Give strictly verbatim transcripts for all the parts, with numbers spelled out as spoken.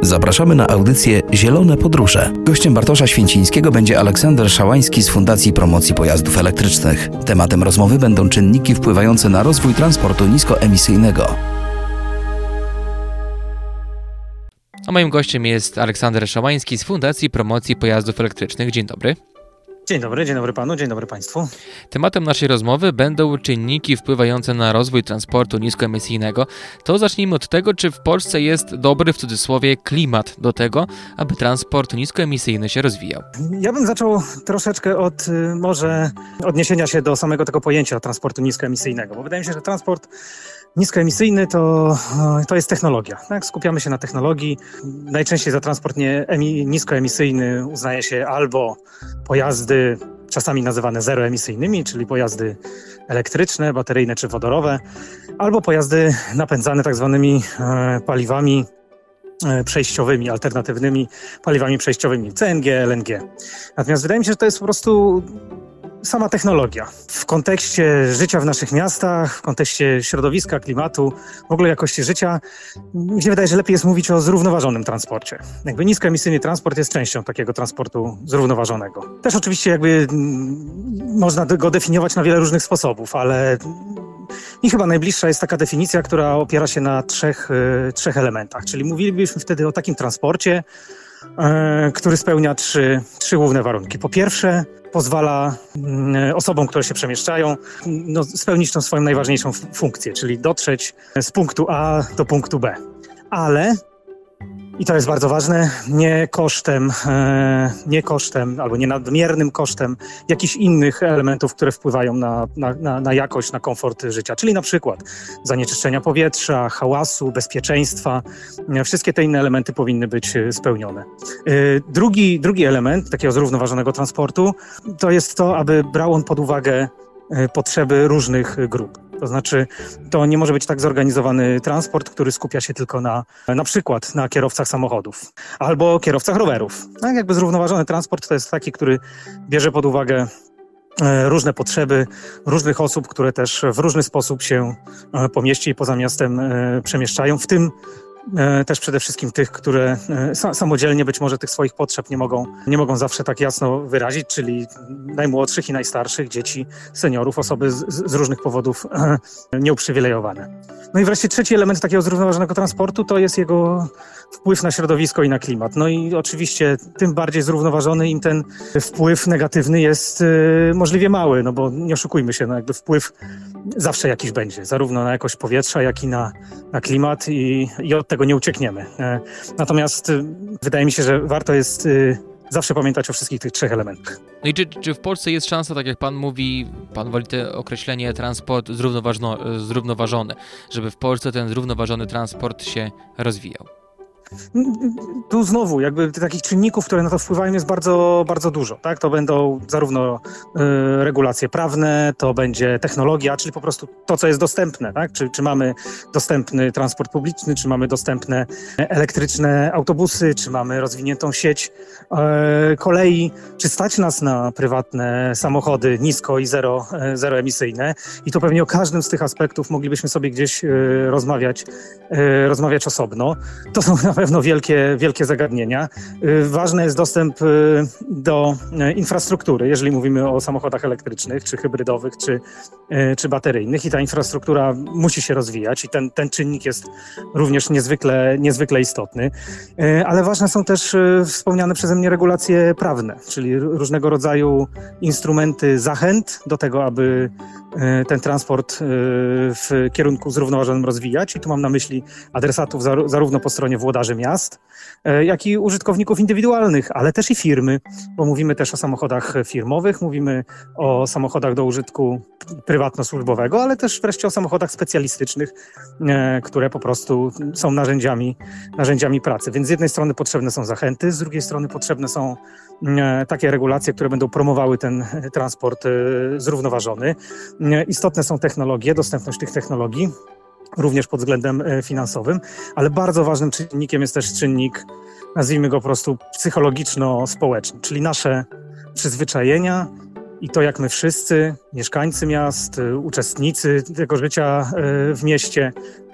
Zapraszamy na audycję Zielone Podróże. Gościem Bartosza Święcińskiego będzie Aleksander Szałański z Fundacji Promocji Pojazdów Elektrycznych. Tematem rozmowy będą czynniki wpływające na rozwój transportu niskoemisyjnego. A moim gościem jest Aleksander Szałański z Fundacji Promocji Pojazdów Elektrycznych. Dzień dobry. Dzień dobry, dzień dobry panu, dzień dobry państwu. Tematem naszej rozmowy będą czynniki wpływające na rozwój transportu niskoemisyjnego. To zacznijmy od tego, czy w Polsce jest dobry, w cudzysłowie, klimat do tego, aby transport niskoemisyjny się rozwijał. Ja bym zaczął troszeczkę od może odniesienia się do samego tego pojęcia transportu niskoemisyjnego, bo wydaje mi się, że transport niskoemisyjny to, to jest technologia. Tak? Skupiamy się na technologii. Najczęściej za transport nie, emi, niskoemisyjny uznaje się albo pojazdy czasami nazywane zeroemisyjnymi, czyli pojazdy elektryczne, bateryjne czy wodorowe, albo pojazdy napędzane tak zwanymi e, paliwami e, przejściowymi, alternatywnymi paliwami przejściowymi, C N G, L N G. Natomiast wydaje mi się, że to jest po prostu sama technologia. W kontekście życia w naszych miastach, w kontekście środowiska, klimatu, w ogóle jakości życia, mi się wydaje, że lepiej jest mówić o zrównoważonym transporcie. Jakby niskoemisyjny transport jest częścią takiego transportu zrównoważonego. Też oczywiście jakby można go definiować na wiele różnych sposobów, ale i chyba najbliższa jest taka definicja, która opiera się na trzech, trzech elementach. Czyli mówilibyśmy wtedy o takim transporcie, który spełnia trzy, trzy główne warunki. Po pierwsze, pozwala osobom, które się przemieszczają, no, spełnić tą swoją najważniejszą funkcję, czyli dotrzeć z punktu A do punktu B. Ale, i to jest bardzo ważne, nie kosztem, nie kosztem albo nie nadmiernym kosztem jakichś innych elementów, które wpływają na, na, na, na jakość, na komfort życia, czyli na przykład zanieczyszczenia powietrza, hałasu, bezpieczeństwa. Wszystkie te inne elementy powinny być spełnione. Drugi, drugi element takiego zrównoważonego transportu to jest to, aby brał on pod uwagę potrzeby różnych grup. To znaczy, to nie może być tak zorganizowany transport, który skupia się tylko na, na przykład na kierowcach samochodów albo kierowcach rowerów. Tak, jakby zrównoważony transport to jest taki, który bierze pod uwagę różne potrzeby różnych osób, które też w różny sposób się po mieście i poza miastem przemieszczają, w tym też przede wszystkim tych, które samodzielnie być może tych swoich potrzeb nie mogą, nie mogą zawsze tak jasno wyrazić, czyli najmłodszych i najstarszych, dzieci, seniorów, osoby z, z różnych powodów nieuprzywilejowane. No i wreszcie trzeci element takiego zrównoważonego transportu to jest jego wpływ na środowisko i na klimat. No i oczywiście tym bardziej zrównoważony im ten wpływ negatywny jest y, możliwie mały, no bo nie oszukujmy się, no jakby wpływ zawsze jakiś będzie, zarówno na jakość powietrza, jak i na, na klimat i, i od tego nie uciekniemy. E, natomiast y, wydaje mi się, że warto jest y, zawsze pamiętać o wszystkich tych trzech elementach. No i czy, czy w Polsce jest szansa, tak jak pan mówi, pan woli to określenie transport zrównoważony, żeby w Polsce ten zrównoważony transport się rozwijał? Tu znowu, jakby takich czynników, które na to wpływają, jest bardzo, bardzo dużo. Tak? To będą zarówno y, regulacje prawne, to będzie technologia, czyli po prostu to, co jest dostępne. Tak? Czy, czy mamy dostępny transport publiczny, czy mamy dostępne elektryczne autobusy, czy mamy rozwiniętą sieć y, kolei, czy stać nas na prywatne samochody nisko i zero, y, zeroemisyjne. I to pewnie o każdym z tych aspektów moglibyśmy sobie gdzieś y, rozmawiać, y, rozmawiać osobno. To są na pewno wielkie, wielkie zagadnienia. Ważny jest dostęp do infrastruktury, jeżeli mówimy o samochodach elektrycznych, czy hybrydowych, czy, czy bateryjnych i ta infrastruktura musi się rozwijać i ten, ten czynnik jest również niezwykle, niezwykle istotny. Ale ważne są też wspomniane przeze mnie regulacje prawne, czyli różnego rodzaju instrumenty zachęt do tego, aby ten transport w kierunku zrównoważonym rozwijać i tu mam na myśli adresatów zarówno po stronie włodarzy miast, jak i użytkowników indywidualnych, ale też i firmy, bo mówimy też o samochodach firmowych, mówimy o samochodach do użytku prywatno-służbowego, ale też wreszcie o samochodach specjalistycznych, które po prostu są narzędziami, narzędziami pracy. Więc z jednej strony potrzebne są zachęty, z drugiej strony potrzebne są takie regulacje, które będą promowały ten transport zrównoważony. Istotne są technologie, dostępność tych technologii, również pod względem finansowym, ale bardzo ważnym czynnikiem jest też czynnik, nazwijmy go po prostu psychologiczno-społeczny, czyli nasze przyzwyczajenia i to, jak my wszyscy, mieszkańcy miast, uczestnicy tego życia w mieście,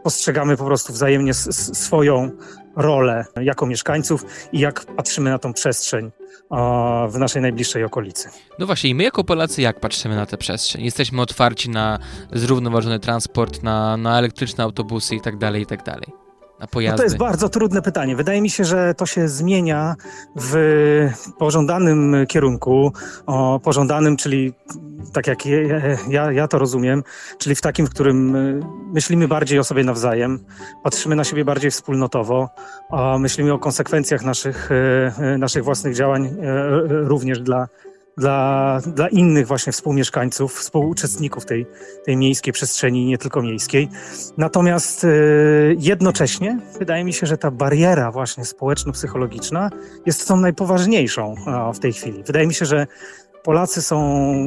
postrzegamy po prostu wzajemnie s- s- swoją rolę jako mieszkańców i jak patrzymy na tą przestrzeń o, w naszej najbliższej okolicy. No właśnie, i my jako Polacy jak patrzymy na tę przestrzeń? Jesteśmy otwarci na zrównoważony transport, na, na elektryczne autobusy i tak dalej, i tak dalej. Na pojazdy. No to jest bardzo trudne pytanie. Wydaje mi się, że to się zmienia w pożądanym kierunku, o pożądanym, czyli tak jak ja, ja to rozumiem, czyli w takim, w którym myślimy bardziej o sobie nawzajem, patrzymy na siebie bardziej wspólnotowo, a myślimy o konsekwencjach naszych, naszych własnych działań również dla Dla, dla innych właśnie współmieszkańców, współuczestników tej, tej miejskiej przestrzeni, nie tylko miejskiej. Natomiast y, jednocześnie wydaje mi się, że ta bariera właśnie społeczno-psychologiczna jest tą najpoważniejszą a, w tej chwili. Wydaje mi się, że Polacy są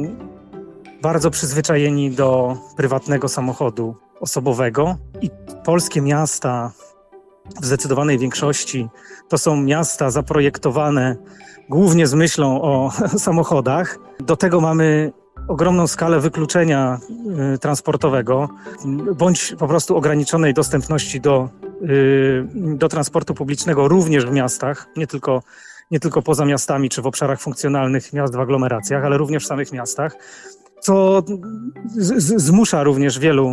bardzo przyzwyczajeni do prywatnego samochodu osobowego i polskie miasta w zdecydowanej większości to są miasta zaprojektowane głównie z myślą o samochodach. Do tego mamy ogromną skalę wykluczenia y, transportowego, bądź po prostu ograniczonej dostępności do, y, do transportu publicznego również w miastach, nie tylko, nie tylko poza miastami czy w obszarach funkcjonalnych miast w aglomeracjach, ale również w samych miastach, co z, z, zmusza również wielu,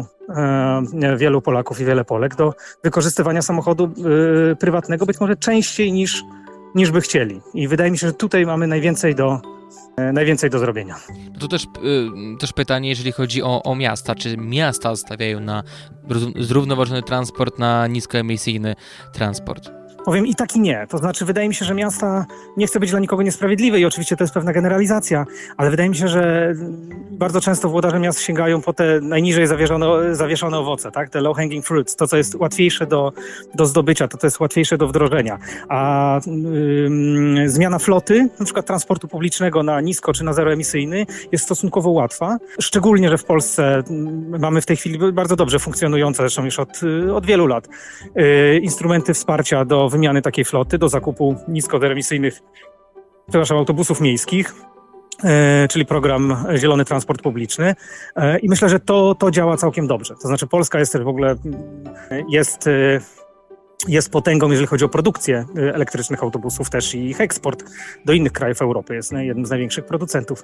e, wielu Polaków i wiele Polek do wykorzystywania samochodu y, prywatnego być może częściej niż niż by chcieli. I wydaje mi się, że tutaj mamy najwięcej do, e, najwięcej do zrobienia. To też, y, też pytanie, jeżeli chodzi o, o miasta. Czy miasta stawiają na zrównoważony transport, na niskoemisyjny transport? Powiem i tak i nie. To znaczy wydaje mi się, że miasta, nie chcę być dla nikogo niesprawiedliwy i oczywiście to jest pewna generalizacja, ale wydaje mi się, że bardzo często włodarze miast sięgają po te najniżej zawieszone, zawieszone owoce, tak? Te low hanging fruits, to co jest łatwiejsze do, do zdobycia, to co jest łatwiejsze do wdrożenia. A yy, zmiana floty, na przykład transportu publicznego na nisko czy na zeroemisyjny jest stosunkowo łatwa. Szczególnie, że w Polsce mamy w tej chwili bardzo dobrze funkcjonujące, zresztą już od, od wielu lat, yy, instrumenty wsparcia do wymiany takiej floty, do zakupu niskoemisyjnych, przepraszam, autobusów miejskich, e, czyli program Zielony Transport Publiczny. E, I myślę, że to, to działa całkiem dobrze. To znaczy Polska jest też w ogóle jest, jest potęgą, jeżeli chodzi o produkcję elektrycznych autobusów też i ich eksport do innych krajów Europy. Jest jednym z największych producentów,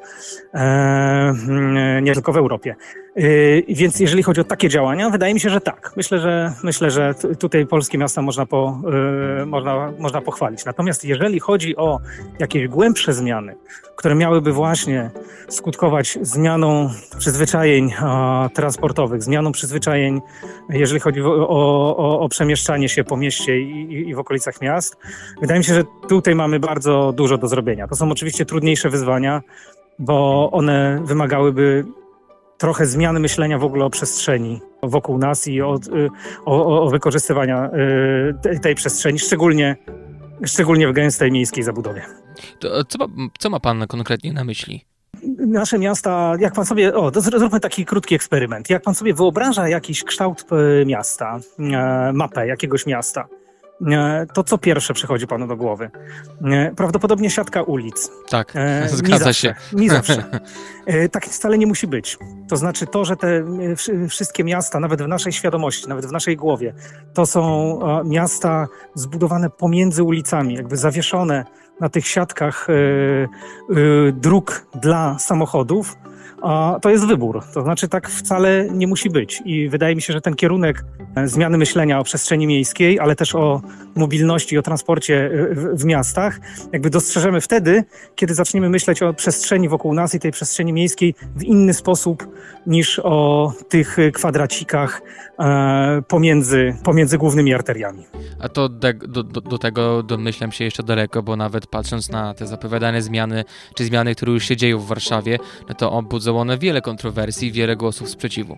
e, nie tylko w Europie. Więc jeżeli chodzi o takie działania, wydaje mi się, że tak. Myślę, że myślę, że tutaj polskie miasta można, po, yy, można, można pochwalić. Natomiast jeżeli chodzi o jakieś głębsze zmiany, które miałyby właśnie skutkować zmianą przyzwyczajeń a, transportowych, zmianą przyzwyczajeń, jeżeli chodzi o, o, o przemieszczanie się po mieście i, i w okolicach miast, wydaje mi się, że tutaj mamy bardzo dużo do zrobienia. To są oczywiście trudniejsze wyzwania, bo one wymagałyby trochę zmiany myślenia w ogóle o przestrzeni wokół nas i o, o, o wykorzystywaniu tej przestrzeni, szczególnie, szczególnie w gęstej miejskiej zabudowie. To co, ma, co ma pan konkretnie na myśli? Nasze miasta, jak pan sobie, o, zróbmy taki krótki eksperyment. Jak pan sobie wyobraża jakiś kształt miasta, mapę jakiegoś miasta, to co pierwsze przychodzi panu do głowy? Prawdopodobnie siatka ulic. Tak, e, zgadza nie się. Zawsze, nie zawsze. E, tak wcale nie musi być. To znaczy to, że te wszystkie miasta, nawet w naszej świadomości, nawet w naszej głowie, to są e, miasta zbudowane pomiędzy ulicami, jakby zawieszone na tych siatkach e, e, dróg dla samochodów, a to jest wybór. To znaczy tak wcale nie musi być. I wydaje mi się, że ten kierunek zmiany myślenia o przestrzeni miejskiej, ale też o mobilności, o transporcie w, w miastach, jakby dostrzeżemy wtedy, kiedy zaczniemy myśleć o przestrzeni wokół nas i tej przestrzeni miejskiej w inny sposób niż o tych kwadracikach e, pomiędzy, pomiędzy głównymi arteriami. A to do, do, do tego domyślam się jeszcze daleko, bo nawet patrząc na te zapowiadane zmiany, czy zmiany, które już się dzieją w Warszawie, no to budzą one wiele kontrowersji, wiele głosów sprzeciwu.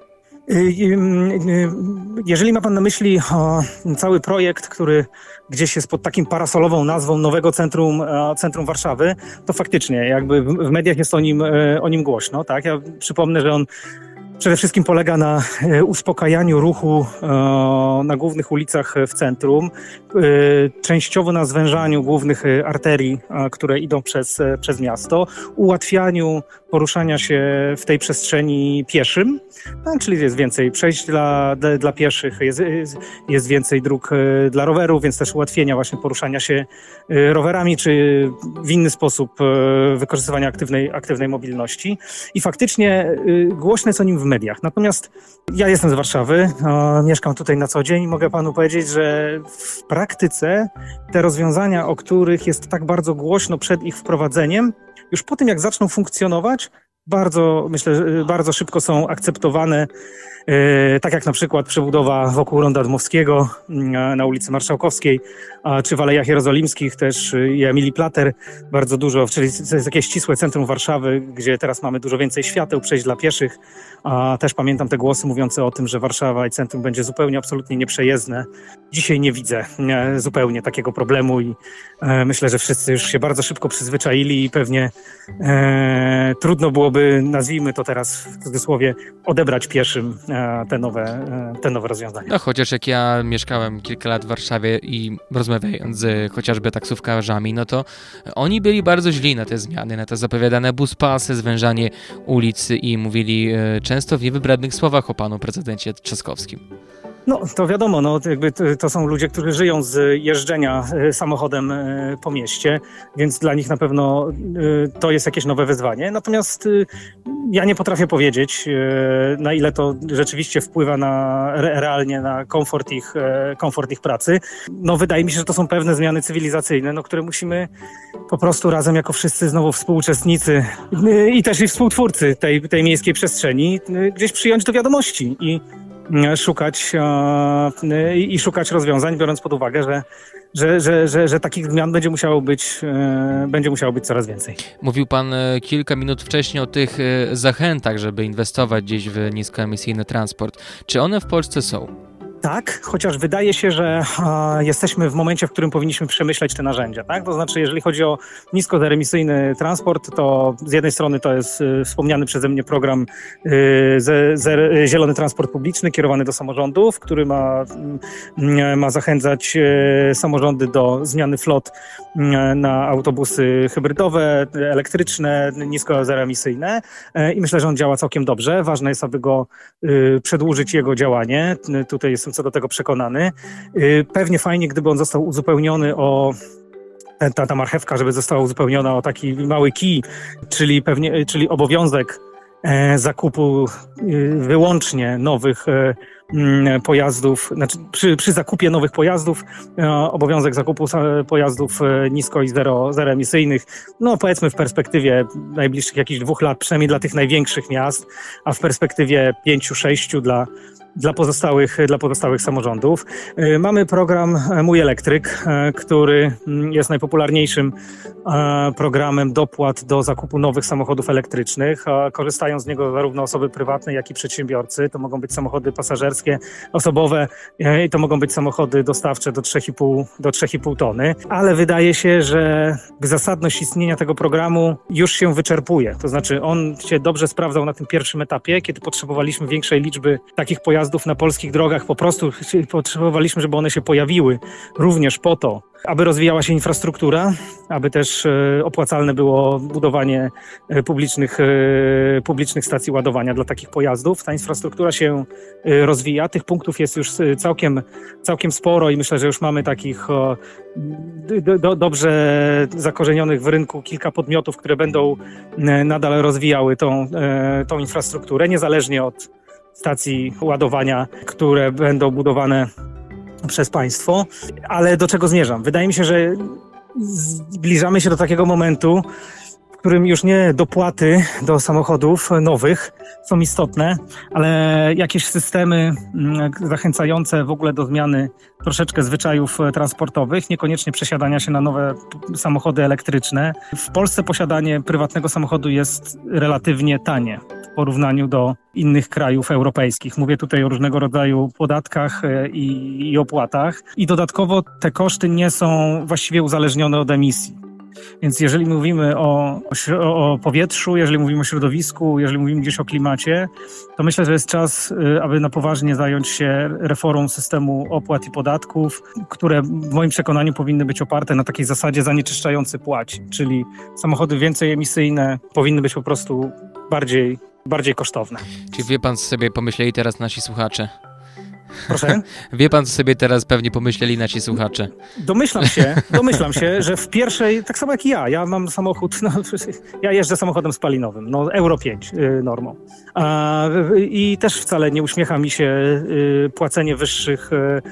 Jeżeli ma pan na myśli o, cały projekt, który gdzieś jest pod takim parasolową nazwą nowego centrum, centrum Warszawy, to faktycznie jakby w mediach jest o nim, o nim głośno. Tak? Ja przypomnę, że on przede wszystkim polega na uspokajaniu ruchu na głównych ulicach w centrum, częściowo na zwężaniu głównych arterii, które idą przez, przez miasto, ułatwianiu poruszania się w tej przestrzeni pieszym, no, czyli jest więcej przejść dla, dla, dla pieszych, jest, jest więcej dróg dla rowerów, więc też ułatwienia właśnie poruszania się rowerami, czy w inny sposób wykorzystywania aktywnej, aktywnej mobilności. I faktycznie głośno jest o nim w mediach. Natomiast ja jestem z Warszawy, mieszkam tutaj na co dzień i mogę panu powiedzieć, że w praktyce te rozwiązania, o których jest tak bardzo głośno przed ich wprowadzeniem, już po tym jak zaczną funkcjonować, bardzo, myślę, bardzo szybko są akceptowane, tak jak na przykład przebudowa wokół Ronda Dmowskiego na ulicy Marszałkowskiej, czy w Alejach Jerozolimskich też i Emilii Plater bardzo dużo, czyli to jest jakieś ścisłe centrum Warszawy, gdzie teraz mamy dużo więcej świateł, przejść dla pieszych, a też pamiętam te głosy mówiące o tym, że Warszawa i centrum będzie zupełnie, absolutnie nieprzejezdne. Dzisiaj nie widzę nie, zupełnie takiego problemu i e, myślę, że wszyscy już się bardzo szybko przyzwyczaili i pewnie e, trudno byłoby, nazwijmy to teraz w cudzysłowie, odebrać pieszym e, te, nowe, e, te nowe rozwiązania. No chociaż jak ja mieszkałem kilka lat w Warszawie i rozmawiając z chociażby taksówkarzami, no to oni byli bardzo źli na te zmiany, na te zapowiadane buspasy, zwężanie ulic i mówili e, często w niewybrednych słowach o panu prezydencie Trzaskowskim. No, to wiadomo, no, jakby to, to są ludzie, którzy żyją z jeżdżenia samochodem po mieście, więc dla nich na pewno to jest jakieś nowe wyzwanie. Natomiast ja nie potrafię powiedzieć, na ile to rzeczywiście wpływa na, realnie na komfort ich, komfort ich pracy. No, wydaje mi się, że to są pewne zmiany cywilizacyjne, no, które musimy po prostu razem jako wszyscy znowu współuczestnicy i też i współtwórcy tej, tej miejskiej przestrzeni gdzieś przyjąć do wiadomości i szukać e, i szukać rozwiązań, biorąc pod uwagę, że, że, że, że, że takich zmian będzie musiało być, e, będzie musiało być coraz więcej. Mówił pan kilka minut wcześniej o tych zachętach, żeby inwestować gdzieś w niskoemisyjny transport. Czy one w Polsce są? Tak, chociaż wydaje się, że a, jesteśmy w momencie, w którym powinniśmy przemyśleć te narzędzia. Tak? To znaczy, jeżeli chodzi o niskoemisyjny transport, to z jednej strony to jest y, wspomniany przeze mnie program y, ze, ze, Zielony Transport Publiczny kierowany do samorządów, który ma, y, ma zachęcać y, samorządy do zmiany flot y, na autobusy hybrydowe, elektryczne, nisko-zeroemisyjne y, i myślę, że on działa całkiem dobrze. Ważne jest, aby go y, przedłużyć jego działanie. Y, tutaj jestem co do tego przekonany. Pewnie fajnie, gdyby on został uzupełniony o ta, ta marchewka, żeby została uzupełniona o taki mały kij, czyli pewnie, czyli obowiązek zakupu wyłącznie nowych pojazdów, znaczy przy, przy zakupie nowych pojazdów obowiązek zakupu pojazdów nisko i zero, zeroemisyjnych, no powiedzmy w perspektywie najbliższych jakichś dwóch lat, przynajmniej dla tych największych miast, a w perspektywie pięciu, sześciu dla Dla pozostałych, dla pozostałych samorządów. Mamy program Mój Elektryk, który jest najpopularniejszym programem dopłat do zakupu nowych samochodów elektrycznych. Korzystają z niego zarówno osoby prywatne, jak i przedsiębiorcy. To mogą być samochody pasażerskie, osobowe i to mogą być samochody dostawcze do trzy i pół, do trzy i pół tony. Ale wydaje się, że zasadność istnienia tego programu już się wyczerpuje. To znaczy on się dobrze sprawdzał na tym pierwszym etapie, kiedy potrzebowaliśmy większej liczby takich pojazdów na polskich drogach. Po prostu potrzebowaliśmy, żeby one się pojawiły również po to, aby rozwijała się infrastruktura, aby też opłacalne było budowanie publicznych, publicznych stacji ładowania dla takich pojazdów. Ta infrastruktura się rozwija, tych punktów jest już całkiem, całkiem sporo i myślę, że już mamy takich do, do, dobrze zakorzenionych w rynku kilka podmiotów, które będą nadal rozwijały tą, tą infrastrukturę, niezależnie od stacji ładowania, które będą budowane przez państwo. Ale do czego zmierzam? Wydaje mi się, że zbliżamy się do takiego momentu, w którym już nie dopłaty do samochodów nowych są istotne, ale jakieś systemy zachęcające w ogóle do zmiany troszeczkę zwyczajów transportowych, niekoniecznie przesiadania się na nowe samochody elektryczne. W Polsce posiadanie prywatnego samochodu jest relatywnie tanie w porównaniu do innych krajów europejskich. Mówię tutaj o różnego rodzaju podatkach i, i opłatach. I dodatkowo te koszty nie są właściwie uzależnione od emisji. Więc jeżeli mówimy o, o, o powietrzu, jeżeli mówimy o środowisku, jeżeli mówimy gdzieś o klimacie, to myślę, że jest czas, aby na poważnie zająć się reformą systemu opłat i podatków, które w moim przekonaniu powinny być oparte na takiej zasadzie zanieczyszczający płaci, czyli samochody więcej emisyjne powinny być po prostu bardziej, bardziej kosztowne. Czy wie pan, co sobie pomyśleli teraz nasi słuchacze? Proszę? Wie pan, co sobie teraz pewnie pomyśleli nasi słuchacze? Domyślam się, domyślam się, że w pierwszej, tak samo jak i ja, ja mam samochód, no, ja jeżdżę samochodem spalinowym, no Euro pięć y, normą. A, I też wcale nie uśmiecha mi się y, płacenie wyższych, y,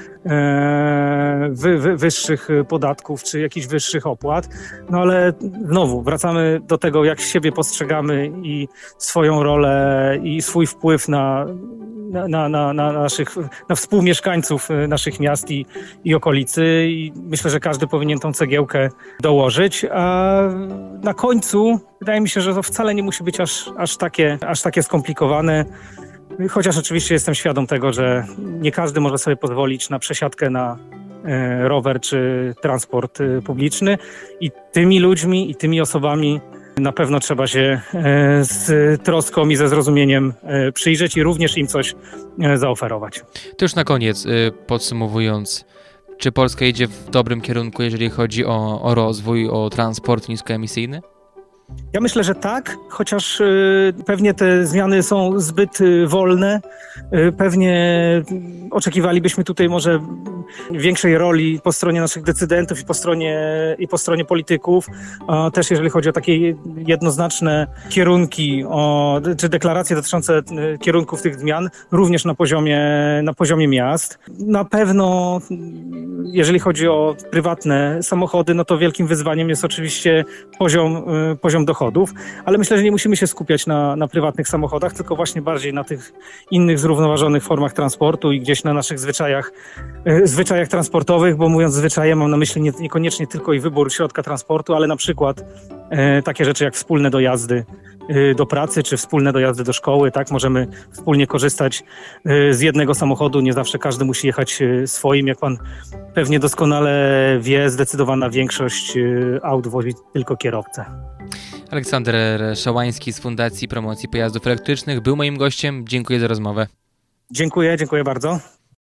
wy, wy, wyższych podatków czy jakichś wyższych opłat, no ale znowu wracamy do tego, jak siebie postrzegamy i swoją rolę i swój wpływ na Na, na, na, na naszych, na współmieszkańców naszych miast i, i okolicy i myślę, że każdy powinien tą cegiełkę dołożyć, a na końcu wydaje mi się, że to wcale nie musi być aż, aż, takie, aż takie skomplikowane, chociaż oczywiście jestem świadom tego, że nie każdy może sobie pozwolić na przesiadkę na e, rower czy transport e, publiczny i tymi ludźmi i tymi osobami na pewno trzeba się z troską i ze zrozumieniem przyjrzeć i również im coś zaoferować. To już na koniec, podsumowując, czy Polska idzie w dobrym kierunku, jeżeli chodzi o, o rozwój, o transport niskoemisyjny? Ja myślę, że tak, chociaż y, pewnie te zmiany są zbyt y, wolne. Y, pewnie oczekiwalibyśmy tutaj może większej roli po stronie naszych decydentów i po stronie, i po stronie polityków. A też jeżeli chodzi o takie jednoznaczne kierunki, o, czy deklaracje dotyczące y, kierunków tych zmian, również na poziomie, na poziomie miast. Na pewno, jeżeli chodzi o prywatne samochody, no to wielkim wyzwaniem jest oczywiście poziom, y, poziom dochodów, ale myślę, że nie musimy się skupiać na, na prywatnych samochodach, tylko właśnie bardziej na tych innych zrównoważonych formach transportu i gdzieś na naszych zwyczajach, e, zwyczajach transportowych, bo mówiąc zwyczaje mam na myśli nie, niekoniecznie tylko i wybór środka transportu, ale na przykład e, takie rzeczy jak wspólne dojazdy e, do pracy, czy wspólne dojazdy do szkoły, tak? Możemy wspólnie korzystać e, z jednego samochodu, nie zawsze każdy musi jechać e, swoim, jak pan pewnie doskonale wie, zdecydowana większość e, aut wozi tylko kierowcę. Aleksander Szałański z Fundacji Promocji Pojazdów Elektrycznych był moim gościem. Dziękuję za rozmowę. Dziękuję, dziękuję bardzo.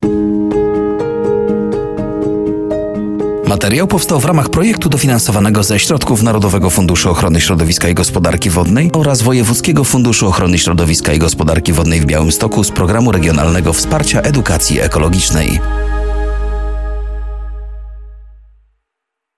Materiał powstał w ramach projektu dofinansowanego ze środków Narodowego Funduszu Ochrony Środowiska i Gospodarki Wodnej oraz Wojewódzkiego Funduszu Ochrony Środowiska i Gospodarki Wodnej w Białymstoku z Programu Regionalnego Wsparcia Edukacji Ekologicznej.